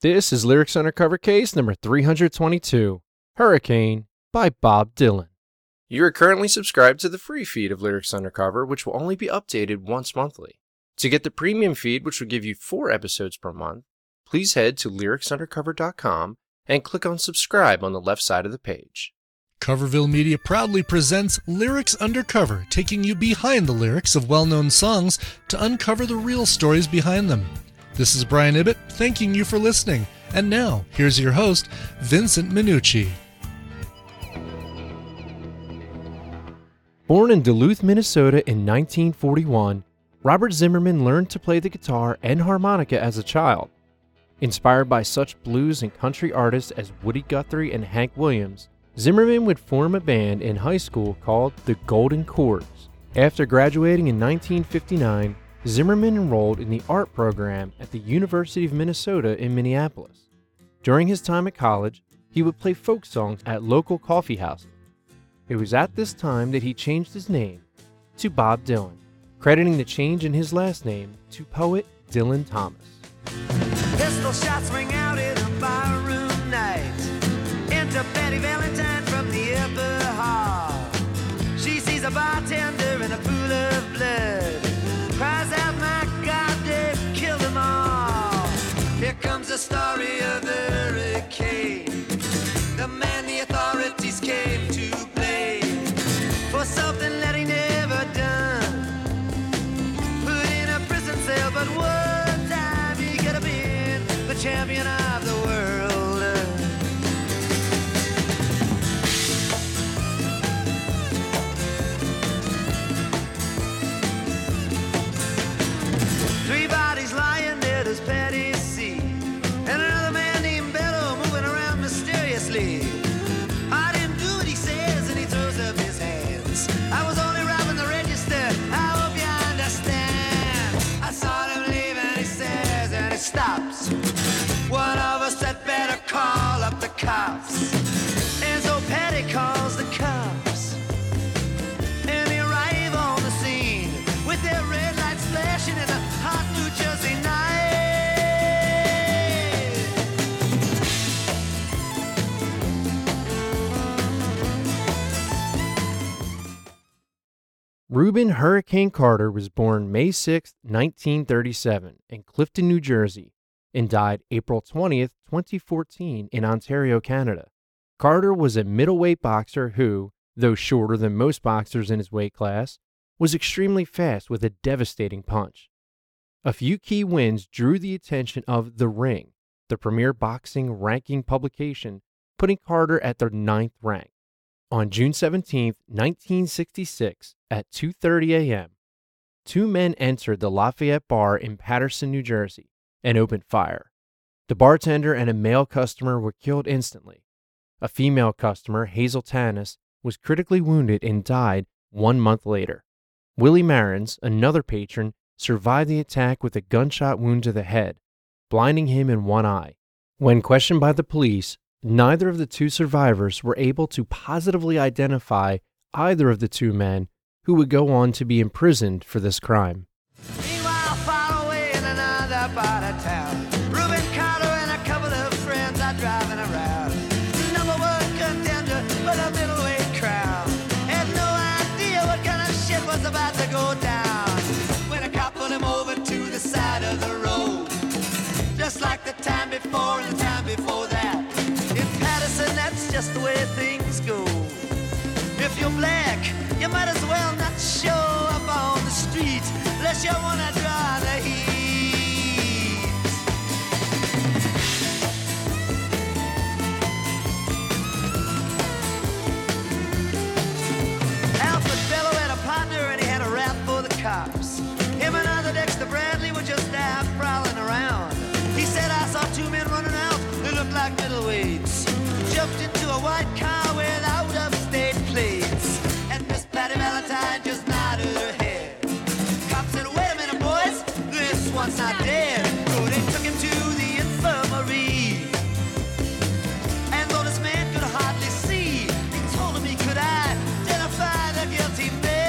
This is Lyrics Undercover case number 322, Hurricane by Bob Dylan. You are currently subscribed to the free feed of Lyrics Undercover, which will only be updated once monthly. To get the premium feed, which will give you 4 episodes per month, please head to lyricsundercover.com and click on subscribe on the left side of the page. Coverville Media proudly presents Lyrics Undercover, taking you behind the lyrics of well-known songs to uncover the real stories behind them. This is Brian Ibbett, thanking you for listening. And now, here's your host, Vincent Minucci. Born in Duluth, Minnesota in 1941, Robert Zimmerman learned to play the guitar and harmonica as a child. Inspired by such blues and country artists as Woody Guthrie and Hank Williams, Zimmerman would form a band in high school called the Golden Chords. After graduating in 1959, Zimmerman enrolled in the art program at the University of Minnesota in Minneapolis. During his time at college, he would play folk songs at local coffee houses. It was at this time that he changed his name to Bob Dylan, crediting the change in his last name to poet Dylan Thomas. Pistol shots ring out in a barroom night. Enter Betty Valentine from the upper hall. She sees a bartender in a pool of blood. Cries out, my God, they've killed them all. Here comes the story of the hurricane. The man the authorities came to blame for something that he never done. Put in a prison cell, but one time he could have been the champion of the world. Three bodies lying there, does Patty see? And another man named Bello moving around mysteriously. I didn't do what he says, and he throws up his hands. I was only robbing the register, I hope you understand. I saw him leave and he says, and he stops. One of us had better call up the cops. And so Patty calls the cops. And they arrive on the scene with their red lights flashing in a hot New Jersey night. Reuben Hurricane Carter was born May 6, 1937 in Clifton, New Jersey, and died April 20, 2014 in Ontario, Canada. Carter was a middleweight boxer who, though shorter than most boxers in his weight class, was extremely fast with a devastating punch. A few key wins drew the attention of The Ring, the premier boxing ranking publication, putting Carter at their 9th rank. On June 17, 1966, at 2:30 a.m., 2 men entered the Lafayette Bar in Paterson, New Jersey, and opened fire. The bartender and a male customer were killed instantly. A female customer, Hazel Tanis, was critically wounded and died 1 month later. Willie Marins, another patron, survived the attack with a gunshot wound to the head, blinding him in one eye. When questioned by the police, neither of the 2 survivors were able to positively identify either of the 2 men who would go on to be imprisoned for this crime. Meanwhile, far away in another part of town, Reuben Carter and a couple of friends are driving around. Number 1 contender with a middleweight crowd. Had no idea what kind of shit was about to go down. When a cop pulled him over to the side of the road. Just like the time before and the time before that. In Paterson, that's just the way things go. If you're black, you might as well not show up on the street unless you want to draw the heat. Alfred Bello had a partner and he had a rap for the cops. Him and other Dexter Bradley were just out prowling around. He said, I saw 2 men running out who looked like middleweights. Jumped into a white car with out-of-state plates. And Miss Patty Valentine just nodded her head. Cop said, wait a minute, boys, this one's not dead. So they took him to the infirmary. And though this man could hardly see, he told him he could identify the guilty man.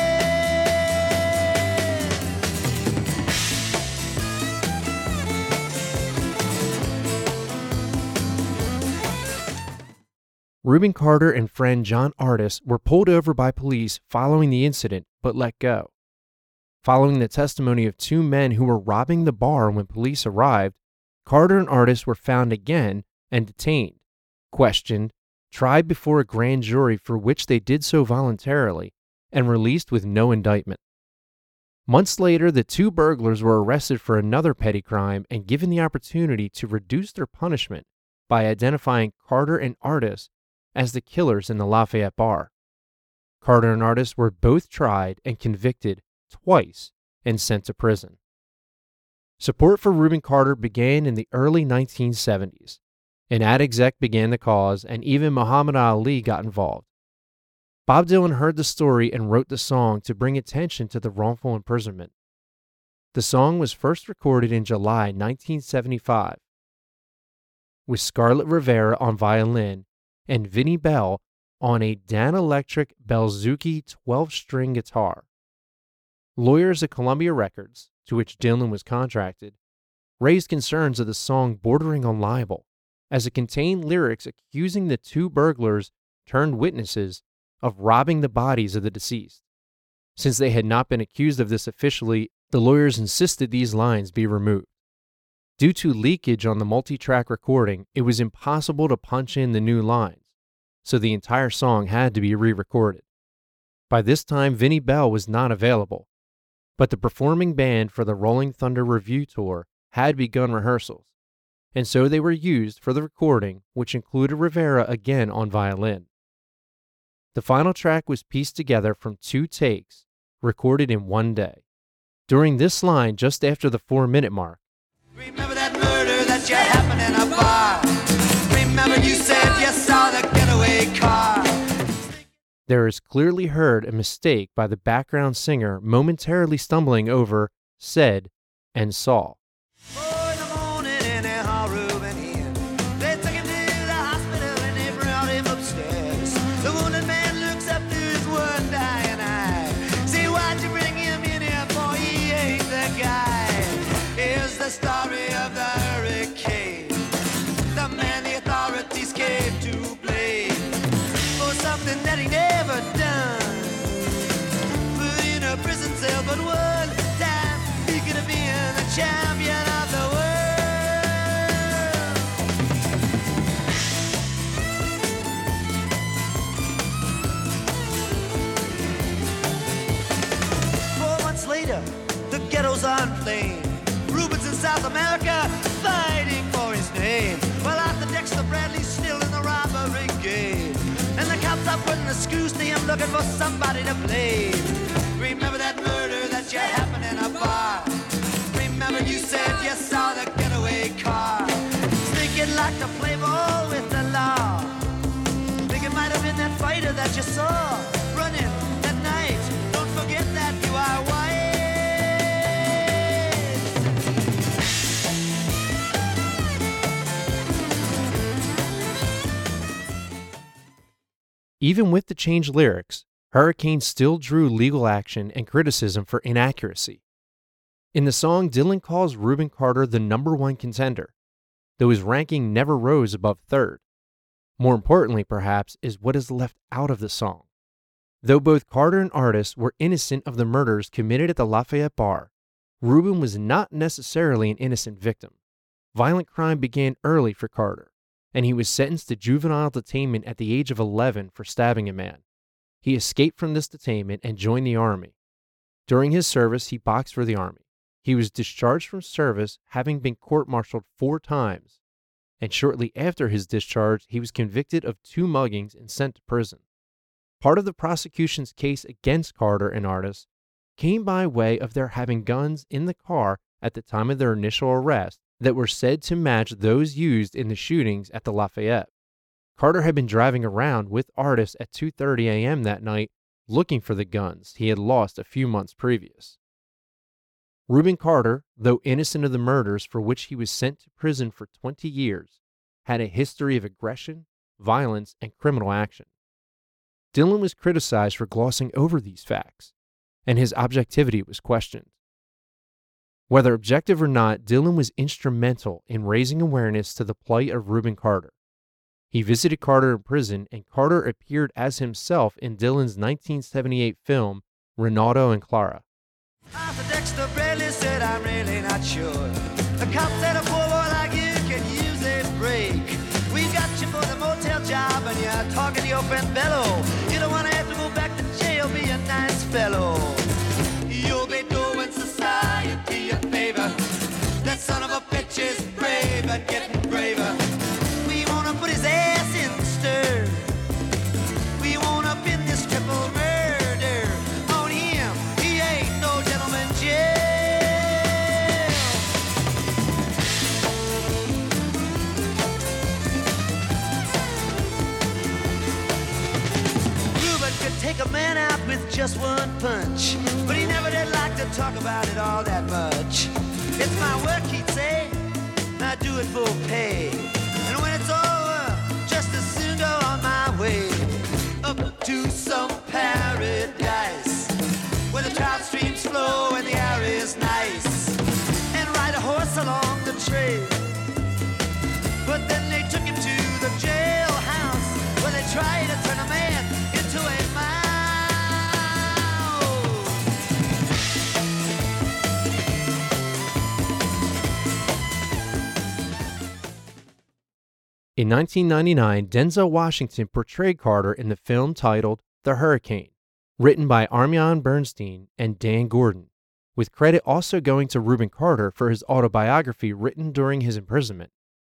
Reuben Carter and friend John Artis were pulled over by police following the incident but let go. Following the testimony of two men who were robbing the bar when police arrived, Carter and Artis were found again and detained, questioned, tried before a grand jury for which they did so voluntarily, and released with no indictment. Months later, the two burglars were arrested for another petty crime and given the opportunity to reduce their punishment by identifying Carter and Artis as the killers in the Lafayette bar. Carter and Artis were both tried and convicted twice and sent to prison. Support for Reuben Carter began in the early 1970s. An ad exec began the cause, and even Muhammad Ali got involved. Bob Dylan heard the story and wrote the song to bring attention to the wrongful imprisonment. The song was first recorded in July 1975, with Scarlett Rivera on violin and Vinnie Bell on a Danelectric Belzuki 12-string guitar. Lawyers at Columbia Records, to which Dylan was contracted, raised concerns of the song bordering on libel, as it contained lyrics accusing the two burglars turned witnesses of robbing the bodies of the deceased. Since they had not been accused of this officially, the lawyers insisted these lines be removed. Due to leakage on the multi-track recording, it was impossible to punch in the new lines, so the entire song had to be re-recorded. By this time, Vinnie Bell was not available, but the performing band for the Rolling Thunder Revue Tour had begun rehearsals, and so they were used for the recording, which included Rivera again on violin. The final track was pieced together from 2 takes, recorded in one day. During this line, just after the 4-minute mark, Remember that murder that you happened in a bar. Remember you said you saw the getaway car. there is clearly heard a mistake by the background singer momentarily stumbling over said and saw. 4 in the morning in a hall room and in. They took him to the hospital and they brought him upstairs. The wounded man looks up through his one dying eye. See, why'd you bring him in here for? He ain't the guy. Here's the story of the hurricane. The man the authorities came to blame for something that he never done. Put in a prison cell, but one time he could have been the champion of the world. Later, the ghetto's on flame. Rubens in South America fighting for his name. Well, Arthur Dexter Bradley's still in the robbery game. And the cops are putting the screws to him looking for somebody to blame. Remember that murder that you happened in a bar. Remember you said you saw the getaway car. Think you'd like to play ball with the law. Think it might have been that fighter that you saw running that night. Don't forget that you are white. Even with the changed lyrics, Hurricane still drew legal action and criticism for inaccuracy. In the song, Dylan calls Reuben Carter the #1 contender, though his ranking never rose above 3rd. More importantly, perhaps, is what is left out of the song. Though both Carter and Artis were innocent of the murders committed at the Lafayette bar, Reuben was not necessarily an innocent victim. Violent crime began early for Carter, and he was sentenced to juvenile detainment at the age of 11 for stabbing a man. He escaped from this detainment and joined the Army. During his service, he boxed for the Army. He was discharged from service, having been court-martialed 4 times, and shortly after his discharge, he was convicted of 2 muggings and sent to prison. Part of the prosecution's case against Carter and Artis came by way of their having guns in the car at the time of their initial arrest that were said to match those used in the shootings at the Lafayette. Carter had been driving around with Artis at 2:30 a.m. that night looking for the guns he had lost a few months previous. Reuben Carter, though innocent of the murders for which he was sent to prison for 20 years, had a history of aggression, violence, and criminal action. Dylan was criticized for glossing over these facts, and his objectivity was questioned. Whether objective or not, Dylan was instrumental in raising awareness to the plight of Reuben Carter. He visited Carter in prison, and Carter appeared as himself in Dylan's 1978 film, Renato and Clara. Arthur Dexter Bradley said, I'm really not sure. The cop said a poor boy like you can use a break. We got you for the motel job and you're talking to your friend Bello. You don't want to have to go back to jail, be a nice fellow. You'll be doing society a favor. That son of a bitch is brave and getting braver. We want to put his ass in the stir. We want to pin this triple murder on him. He ain't no gentleman jail. Ruben could take a man out with just one punch, but he never did like to talk about it all that much. It's my work, he'd say, I do it for pay. And when it's over, just as soon go on my way. Up to some paradise, where the trout streams flow and the air is nice. And ride a horse along the trail. But then they took him to the jailhouse, where they tried to turn a man into a mouse. In 1999, Denzel Washington portrayed Carter in the film titled The Hurricane, written by Armyan Bernstein and Dan Gordon, with credit also going to Rubin Carter for his autobiography written during his imprisonment.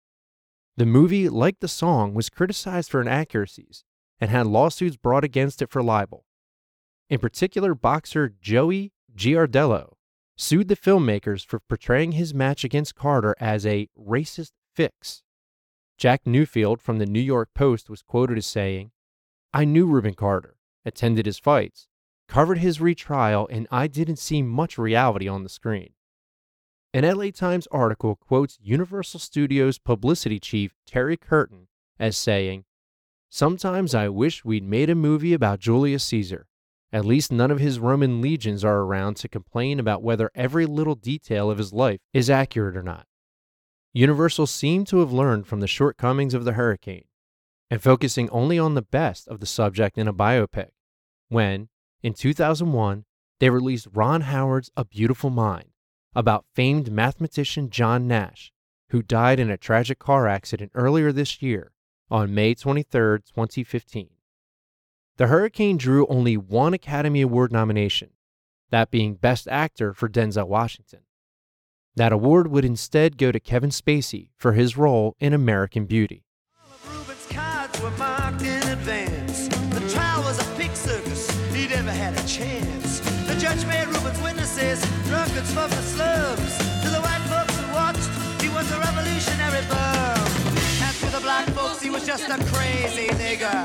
The movie, like the song, was criticized for inaccuracies and had lawsuits brought against it for libel. In particular, boxer Joey Giardello sued the filmmakers for portraying his match against Carter as a racist fix. Jack Newfield from the New York Post was quoted as saying, I knew Rubin Carter, attended his fights, covered his retrial, and I didn't see much reality on the screen. An LA Times article quotes Universal Studios publicity chief Terry Curtin as saying, sometimes I wish we'd made a movie about Julius Caesar. At least none of his Roman legions are around to complain about whether every little detail of his life is accurate or not. Universal seemed to have learned from the shortcomings of The Hurricane, and focusing only on the best of the subject in a biopic, when, in 2001, they released Ron Howard's A Beautiful Mind, about famed mathematician John Nash, who died in a tragic car accident earlier this year, on May 23, 2015. The Hurricane drew only one Academy Award nomination, that being Best Actor for Denzel Washington. That award would instead go to Kevin Spacey for his role in American Beauty. All of Rubin's cards were marked in advance. The trial was a pig circus, he never had a chance. The judge made Rubin's witnesses drunkards from the slums. To the white folks who watched, he was a revolutionary bum. And to the black folks, he was just a crazy nigger.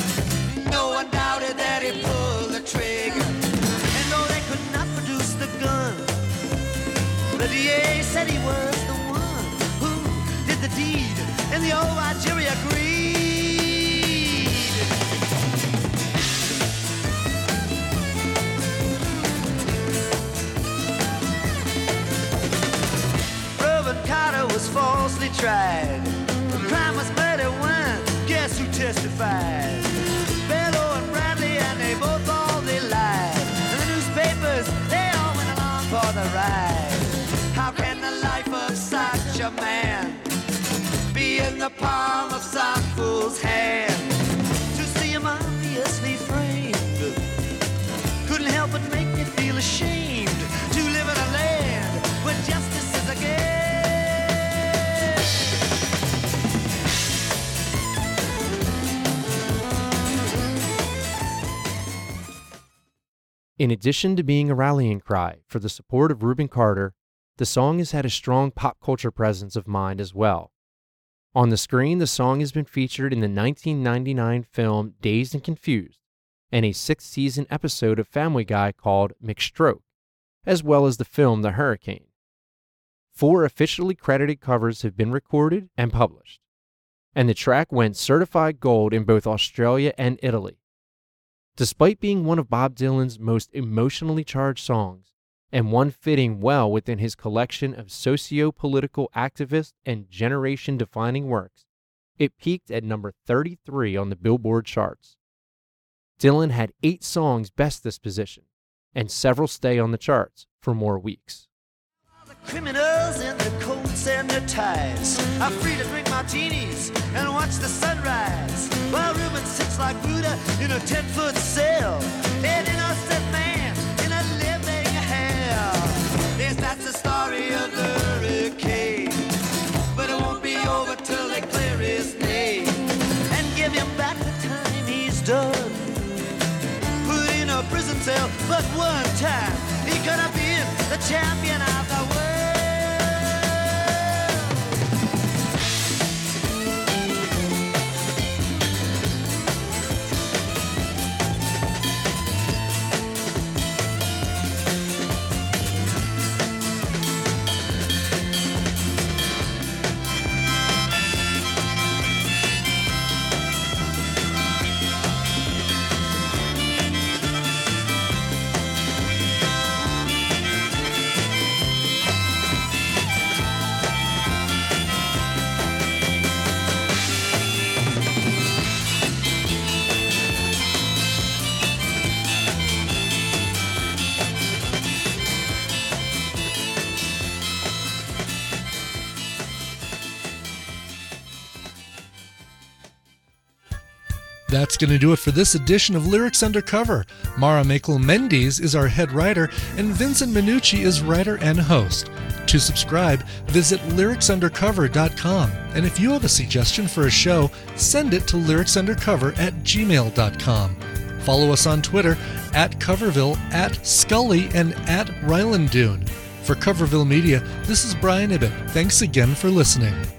No one doubted that he pulled the trigger. And though they could not produce the gun, the DA said he was the one who did the deed, and the old white jury agreed. Reuben Carter was falsely tried. The crime was murder one. Guess who testified? Bello and Bradley, and they both all they lied. And the newspapers, they all went along for the ride. How can the life of such a man be in the palm of some fool's hand? To see him obviously framed couldn't help but make me feel ashamed to live in a land where justice is a game. In addition to being a rallying cry for the support of Rubin Carter, the song has had a strong pop culture presence of mind as well. On the screen, the song has been featured in the 1999 film Dazed and Confused and a sixth-season episode of Family Guy called McStroke, as well as the film The Hurricane. 4 officially credited covers have been recorded and published, and the track went certified gold in both Australia and Italy. Despite being one of Bob Dylan's most emotionally charged songs, and one fitting well within his collection of socio-political activist and generation-defining works, It peaked at number 33 on the Billboard charts. Dylan had 8 songs best this position, and several stay on the charts for more weeks. The criminals in their coats and their ties are free to drink martinis and watch the sunrise, while Reuben sits like Buddha in a 10-foot cell, an innocent man in a living hell. Yes, that's the story of the hurricane, but it won't be over till they clear his name and give him back the time he's done. Put in a prison cell, but one time he could have been the champion of the world. That's going to do it for this edition of Lyrics Undercover. Mara Makel-Mendes is our head writer, and Vincent Minucci is writer and host. To subscribe, visit lyricsundercover.com. And if you have a suggestion for a show, send it to lyricsundercover@gmail.com. Follow us on Twitter @Coverville, @Scully, and @Rylandune. For Coverville Media, this is Brian Ibbett. Thanks again for listening.